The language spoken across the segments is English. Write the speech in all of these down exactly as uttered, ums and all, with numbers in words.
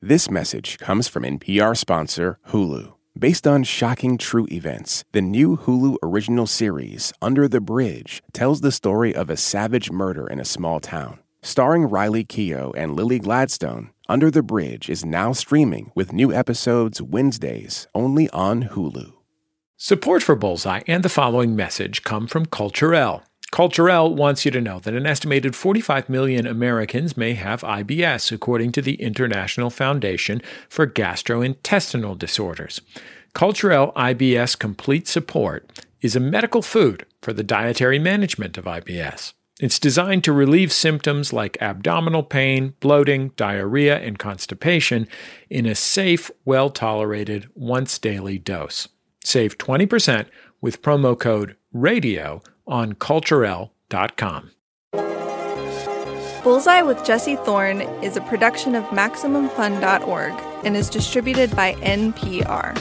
This message comes from N P R sponsor Hulu. Based on shocking true events, the new Hulu original series, Under the Bridge, tells the story of a savage murder in a small town. Starring Riley Keough and Lily Gladstone, Under the Bridge is now streaming with new episodes Wednesdays only on Hulu. Support for Bullseye and the following message come from Culturelle. Culturelle wants you to know that an estimated forty-five million Americans may have I B S, according to the International Foundation for Gastrointestinal Disorders. Culturelle I B S Complete Support is a medical food for the dietary management of I B S. It's designed to relieve symptoms like abdominal pain, bloating, diarrhea, and constipation in a safe, well-tolerated, once-daily dose. Save twenty percent with promo code RADIO on culturelle dot com. Bullseye with Jesse Thorne is a production of Maximum Fun dot org and is distributed by N P R.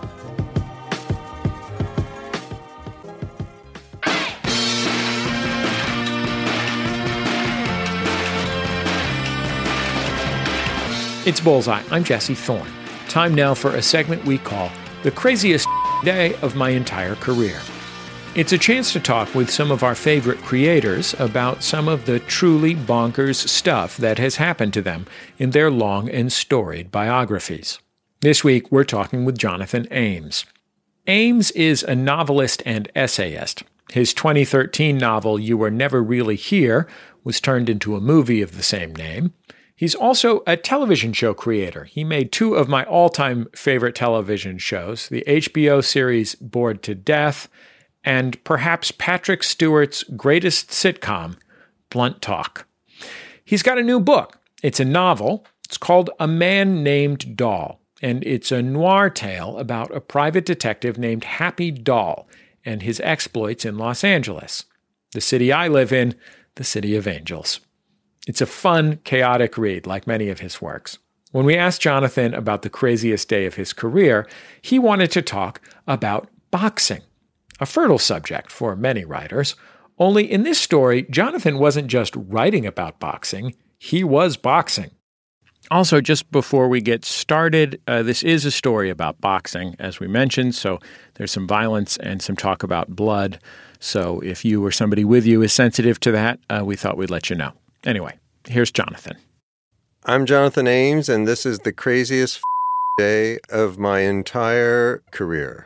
It's Bullseye. I'm Jesse Thorne. Time now for a segment we call The Craziest Day of My Entire Career. It's a chance to talk with some of our favorite creators about some of the truly bonkers stuff that has happened to them in their long and storied biographies. This week, we're talking with Jonathan Ames. Ames is a novelist and essayist. His twenty thirteen novel, You Were Never Really Here, was turned into a movie of the same name. He's also a television show creator. He made two of my all-time favorite television shows, the H B O series Bored to Death, and perhaps Patrick Stewart's greatest sitcom, Blunt Talk. He's got a new book. It's a novel. It's called A Man Named Doll, and it's a noir tale about a private detective named Happy Doll and his exploits in Los Angeles, the city I live in, the City of Angels. It's a fun, chaotic read, like many of his works. When we asked Jonathan about the craziest day of his career, he wanted to talk about boxing, a fertile subject for many writers. Only in this story, Jonathan wasn't just writing about boxing, he was boxing. Also, just before we get started, uh, this is a story about boxing, as we mentioned, so there's some violence and some talk about blood. So if you or somebody with you is sensitive to that, uh, we thought we'd let you know. Anyway, here's Jonathan. I'm Jonathan Ames, and this is the craziest day of my entire career.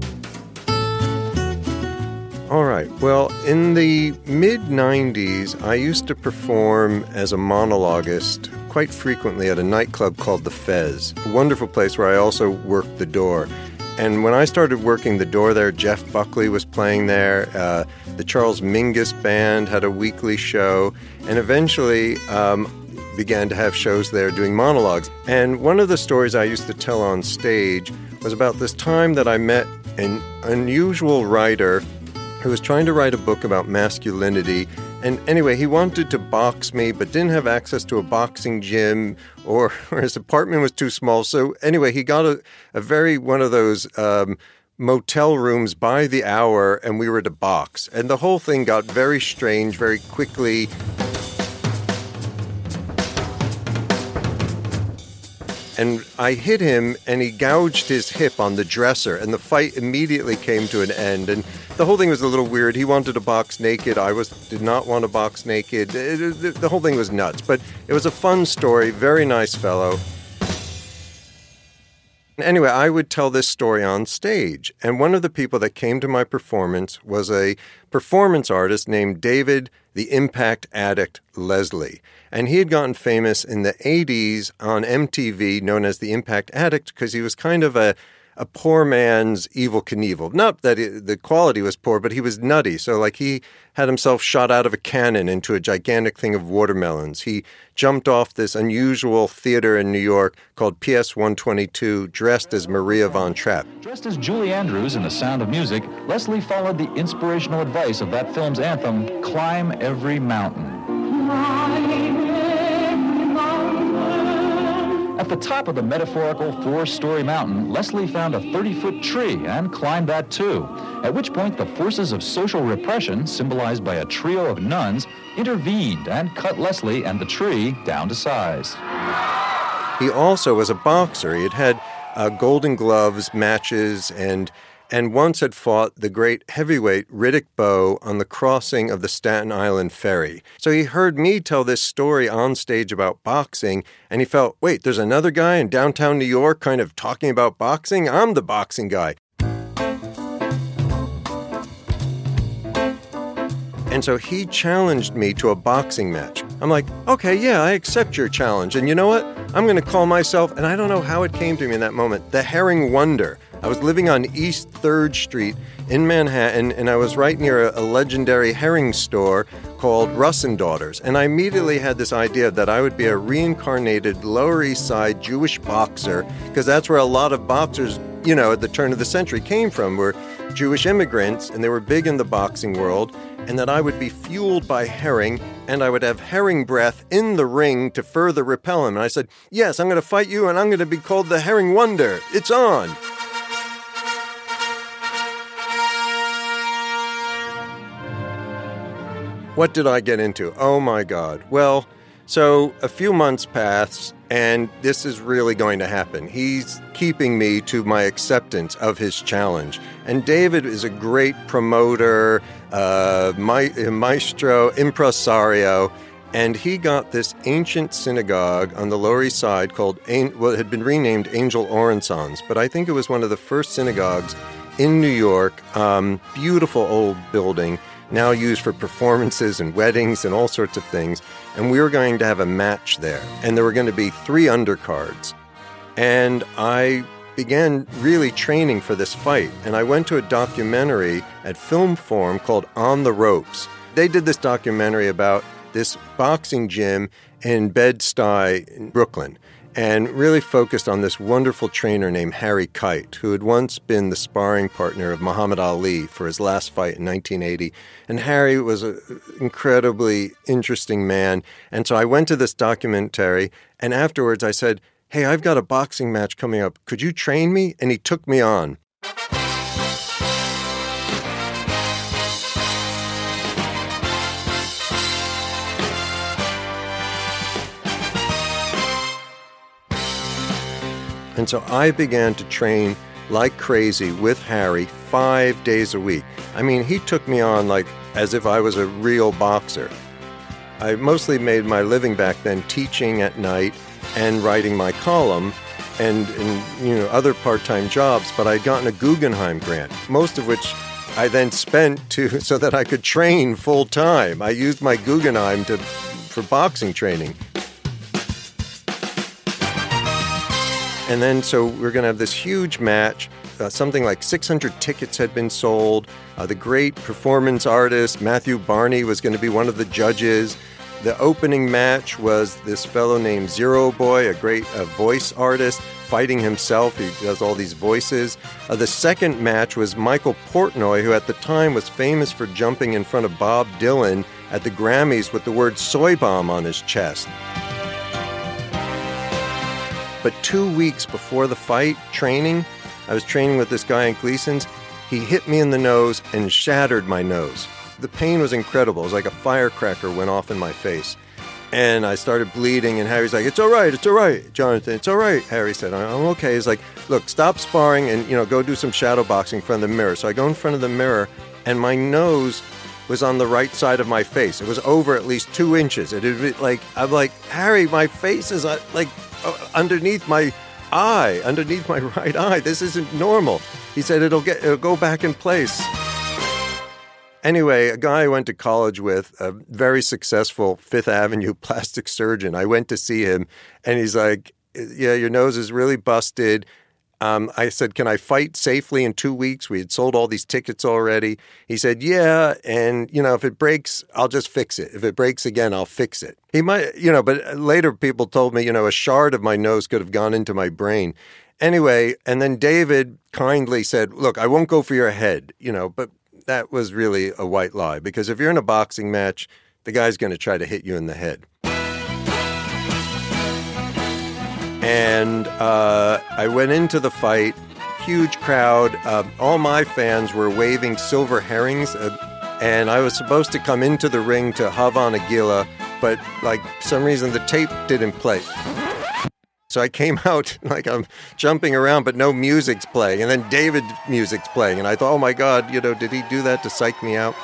All right. Well, in the mid nineties, I used to perform as a monologuist quite frequently at a nightclub called The Fez, a wonderful place where I also worked the door. And when I started working the door there, Jeff Buckley was playing there. Uh, the Charles Mingus Band had a weekly show, and eventually um, began to have shows there doing monologues. And one of the stories I used to tell on stage was about this time that I met an unusual writer who was trying to write a book about masculinity. And anyway, he wanted to box me, but didn't have access to a boxing gym, or, or his apartment was too small. So anyway, he got a, a very, one of those um, motel rooms by the hour, and we were to box. And the whole thing got very strange very quickly. And I hit him, and he gouged his hip on the dresser, and the fight immediately came to an end. And the whole thing was a little weird. He wanted to box naked. I was did not want to box naked. It, it, the whole thing was nuts. But it was a fun story. Very nice fellow. Anyway, I would tell this story on stage. And one of the people that came to my performance was a performance artist named David the Impact Addict Leslie. And he had gotten famous in the eighties on M T V, known as the Impact Addict, because he was kind of a, a poor man's Evel Knievel. Not that it, the quality was poor, but he was nutty. So like he had himself shot out of a cannon into a gigantic thing of watermelons. He jumped off this unusual theater in New York called P S one twenty-two, dressed as Maria von Trapp. Dressed as Julie Andrews in The Sound of Music, Leslie followed the inspirational advice of that film's anthem, Climb Every Mountain. At the top of the metaphorical four-story mountain, Leslie found a thirty-foot tree and climbed that too, at which point the forces of social repression, symbolized by a trio of nuns, intervened and cut Leslie and the tree down to size. he also was a boxer. He had had uh, Golden Gloves matches and and once had fought the great heavyweight Riddick Bowe on the crossing of the Staten Island Ferry. So he heard me tell this story on stage about boxing, and he felt, wait, there's another guy in downtown New York kind of talking about boxing? I'm the boxing guy. And so he challenged me to a boxing match. I'm like, okay, yeah, I accept your challenge. And you know what? I'm going to call myself, and I don't know how it came to me in that moment, the Herring Wonder. I was living on East third Street in Manhattan, and I was right near a, a legendary herring store called Russ and Daughters. And I immediately had this idea that I would be a reincarnated Lower East Side Jewish boxer, because that's where a lot of boxers, you know, at the turn of the century came from, were Jewish immigrants, and they were big in the boxing world, and that I would be fueled by herring, and I would have herring breath in the ring to further repel him. And I said, yes, I'm going to fight you, and I'm going to be called the Herring Wonder. It's on. What did I get into? Oh, my God. Well, so a few months pass, and this is really going to happen. He's keeping me to my acceptance of his challenge. And David is a great promoter, uh, maestro, impresario, and he got this ancient synagogue on the Lower East Side called, well, it had been renamed Angel Orensan's, but I think it was one of the first synagogues in New York. Um, beautiful old building, now used for performances and weddings and all sorts of things. And we were going to have a match there. And there were going to be three undercards. And I began really training for this fight. And I went to a documentary at Film Forum called On the Ropes. They did this documentary about this boxing gym in Bed-Stuy in Brooklyn, and really focused on this wonderful trainer named Harry Kite, who had once been the sparring partner of Muhammad Ali for his last fight in nineteen eighty. And Harry was an incredibly interesting man. And so I went to this documentary, and afterwards I said, hey, I've got a boxing match coming up. Could you train me? And he took me on. And so I began to train like crazy with Harry five days a week. I mean, he took me on like as if I was a real boxer. I mostly made my living back then teaching at night and writing my column and, and you know, other part-time jobs, but I'd gotten a Guggenheim grant, most of which I then spent to so that I could train full-time. I used my Guggenheim to for boxing training. And then, so we're going to have this huge match. Uh, something like six hundred tickets had been sold. Uh, the great performance artist, Matthew Barney, was going to be one of the judges. The opening match was this fellow named Zero Boy, a great uh, voice artist, fighting himself. He does all these voices. Uh, the second match was Michael Portnoy, who at the time was famous for jumping in front of Bob Dylan at the Grammys with the word soy bomb on his chest. But two weeks before the fight, training, I was training with this guy in Gleason's. He hit me in the nose and shattered my nose. The pain was incredible. It was like a firecracker went off in my face. And I started bleeding, and Harry's like, it's all right, it's all right, Jonathan, it's all right. Harry said, I'm okay. He's like, look, stop sparring and, you know, go do some shadow boxing in front of the mirror. So I go in front of the mirror, and my nose was on the right side of my face. It was over at least two inches. It had like, I'm like, Harry, my face is like, underneath my eye, underneath my right eye. This isn't normal. He said, it'll get, it'll go back in place. Anyway, a guy I went to college with, a very successful Fifth Avenue plastic surgeon, I went to see him, and he's like, yeah, your nose is really busted. Um, I said, can I fight safely in two weeks? We had sold all these tickets already. He said, yeah, and, you know, if it breaks, I'll just fix it. If it breaks again, I'll fix it. He might, you know, but later people told me, you know, a shard of my nose could have gone into my brain. Anyway, and then David kindly said, look, I won't go for your head, you know, but that was really a white lie, because if you're in a boxing match, the guy's going to try to hit you in the head. And uh, I went into the fight, huge crowd. Uh, all my fans were waving silver herrings, uh, and I was supposed to come into the ring to Hava Nagila, but like for some reason the tape didn't play. So I came out like I'm jumping around, but no music's playing. And then David's music's playing. And I thought, oh my God, you know, did he do that to psych me out?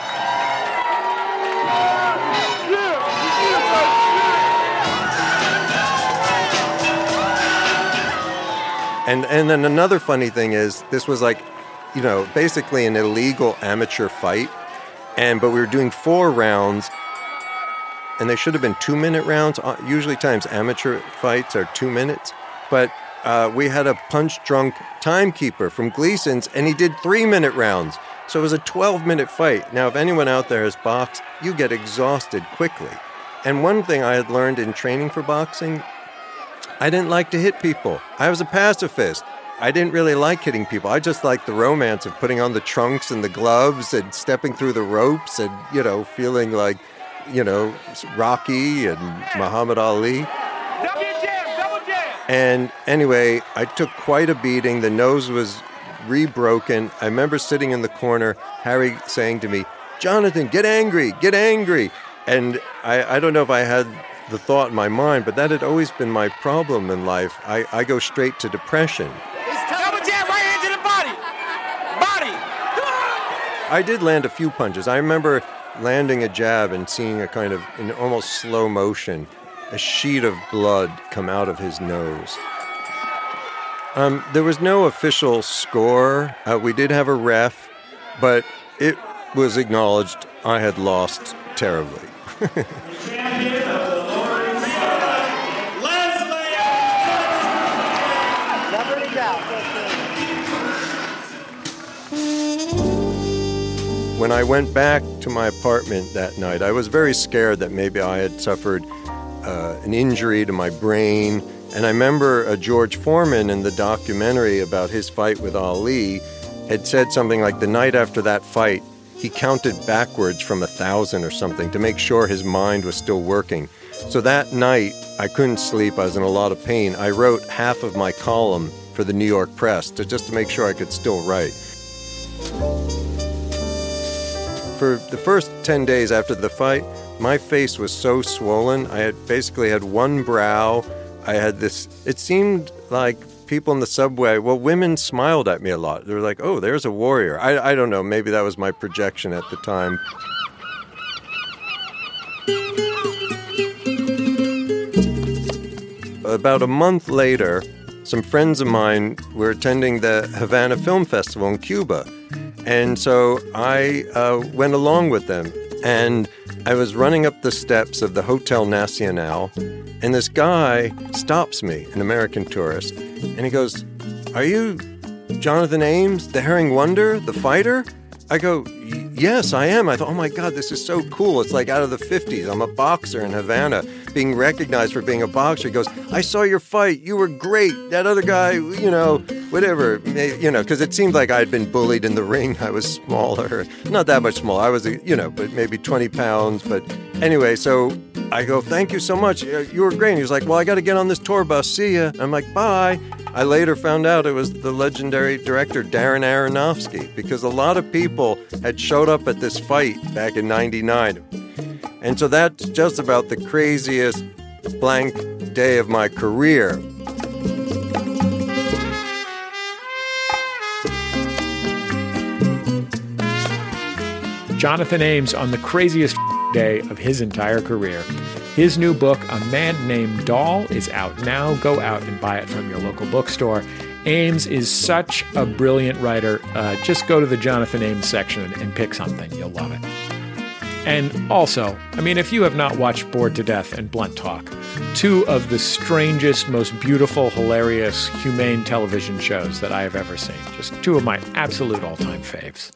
And and then another funny thing is, this was like, you know, basically an illegal amateur fight. And but we were doing four rounds, and they should have been two-minute rounds. Usually times amateur fights are two minutes. But uh, we had a punch-drunk timekeeper from Gleason's, and he did three-minute rounds. So it was a twelve-minute fight. Now, if anyone out there has boxed, you get exhausted quickly. And one thing I had learned in training for boxing, I didn't like to hit people. I was a pacifist. I didn't really like hitting people. I just liked the romance of putting on the trunks and the gloves and stepping through the ropes and, you know, feeling like, you know, Rocky and Muhammad Ali. Double jab, double jab. And anyway, I took quite a beating. The nose was re-broken. I remember sitting in the corner, Harry saying to me, "Jonathan, get angry, get angry." And I, I don't know if I had the thought in my mind, but that had always been my problem in life. I, I go straight to depression. Double jab, right hand to the body. Body. I did land a few punches. I remember landing a jab and seeing a kind of, in almost slow motion, a sheet of blood come out of his nose. Um, there was no official score. Uh, we did have a ref, but it was acknowledged I had lost terribly. When I went back to my apartment that night, I was very scared that maybe I had suffered uh, an injury to my brain. And I remember uh, George Foreman in the documentary about his fight with Ali had said something like the night after that fight, he counted backwards from a thousand or something to make sure his mind was still working. So that night, I couldn't sleep. I was in a lot of pain. I wrote half of my column for the New York Press to just to make sure I could still write. For the first ten days after the fight, my face was so swollen. I had basically had one brow. I had this, it seemed like people in the subway, well, women smiled at me a lot. They were like, oh, there's a warrior. I, I don't know, maybe that was my projection at the time. About a month later, some friends of mine were attending the Havana Film Festival in Cuba. And so I uh, went along with them. And I was running up the steps of the Hotel Nacional, and this guy stops me, an American tourist, and he goes, "Are you Jonathan Ames, the Herring Wonder, the fighter?" I go, "Yes, I am." I thought, oh my God, this is so cool. It's like out of the fifties. I'm a boxer in Havana, being recognized for being a boxer. He goes, "I saw your fight. You were great. That other guy, you know, whatever." You know, because it seemed like I had been bullied in the ring. I was smaller. Not that much smaller. I was, you know, but maybe twenty pounds. But anyway, so I go, "Thank you so much. You were great." And he was like, "Well, I got to get on this tour bus. See ya." I'm like, "Bye." I later found out it was the legendary director Darren Aronofsky, because a lot of people had showed up at this fight back in ninety-nine. And so that's just about the craziest blank day of my career. Jonathan Ames on the craziest day of his entire career. His new book, A Man Named Doll, is out now. Go out and buy it from your local bookstore. Ames is such a brilliant writer. Uh, just go to the Jonathan Ames section and pick something. You'll love it. And also, I mean, if you have not watched Bored to Death and Blunt Talk, two of the strangest, most beautiful, hilarious, humane television shows that I have ever seen. Just two of my absolute all-time faves.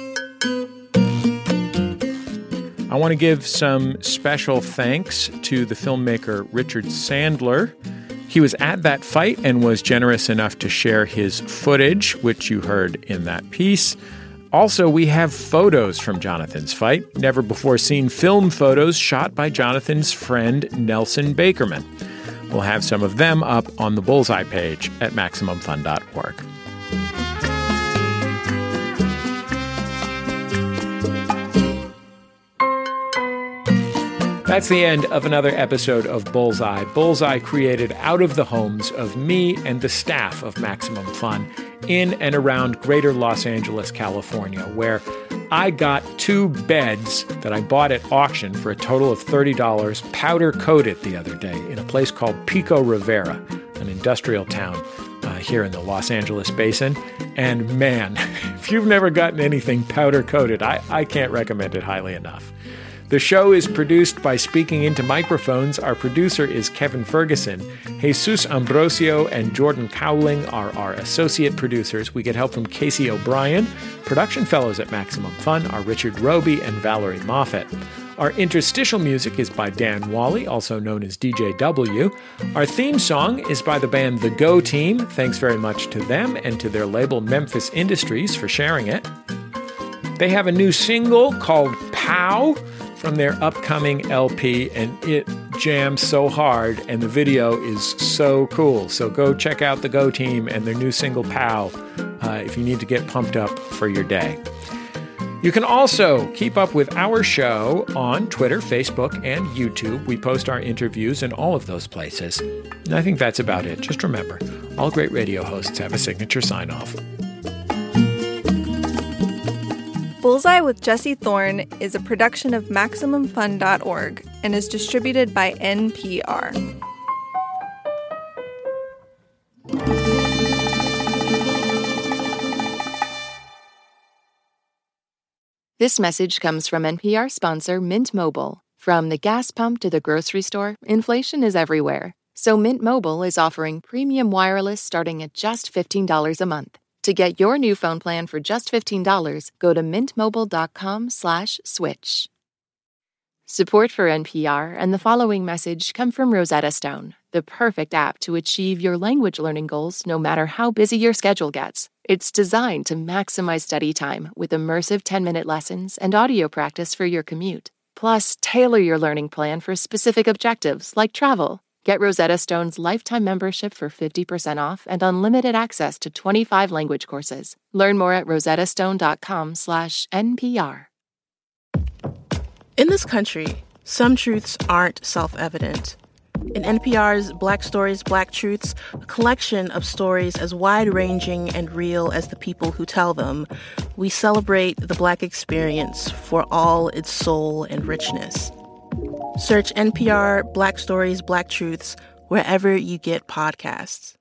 I want to give some special thanks to the filmmaker Richard Sandler. He was at that fight and was generous enough to share his footage, which you heard in that piece. Also, we have photos from Jonathan's fight, never-before-seen film photos shot by Jonathan's friend Nelson Bakerman. We'll have some of them up on the Bullseye page at Maximum Fun dot org. That's the end of another episode of Bullseye. Bullseye created out of the homes of me and the staff of Maximum Fun in and around greater Los Angeles, California, where I got two beds that I bought at auction for a total of thirty dollars, powder-coated the other day in a place called Pico Rivera, an industrial town uh, here in the Los Angeles basin. And man, if you've never gotten anything powder-coated, I, I can't recommend it highly enough. The show is produced by Speaking Into Microphones. Our producer is Kevin Ferguson. Jesus Ambrosio and Jordan Cowling are our associate producers. We get help from Casey O'Brien. Production fellows at Maximum Fun are Richard Roby and Valerie Moffat. Our interstitial music is by Dan Wally, also known as D J W. Our theme song is by the band The Go Team. Thanks very much to them and to their label Memphis Industries for sharing it. They have a new single called Pow from their upcoming L P, and it jams so hard, and the video is so cool. So go check out the Go Team and their new single, Pow, uh, if you need to get pumped up for your day. You can also keep up with our show on Twitter, Facebook, and YouTube. We post our interviews in all of those places. And I think that's about it. Just remember, all great radio hosts have a signature sign-off. Bullseye with Jesse Thorne is a production of Maximum Fun dot org and is distributed by N P R. This message comes from N P R sponsor Mint Mobile. From the gas pump to the grocery store, inflation is everywhere. So Mint Mobile is offering premium wireless starting at just fifteen dollars a month. To get your new phone plan for just fifteen dollars, go to mintmobile.com slash switch. Support for N P R and the following message come from Rosetta Stone, the perfect app to achieve your language learning goals no matter how busy your schedule gets. It's designed to maximize study time with immersive ten-minute lessons and audio practice for your commute. Plus, tailor your learning plan for specific objectives like travel. Get Rosetta Stone's lifetime membership for fifty percent off and unlimited access to twenty-five language courses. Learn more at rosettastone.com slash NPR. In this country, some truths aren't self-evident. In N P R's Black Stories, Black Truths, a collection of stories as wide-ranging and real as the people who tell them, we celebrate the Black experience for all its soul and richness. Search N P R Black Stories, Black Truths wherever you get podcasts.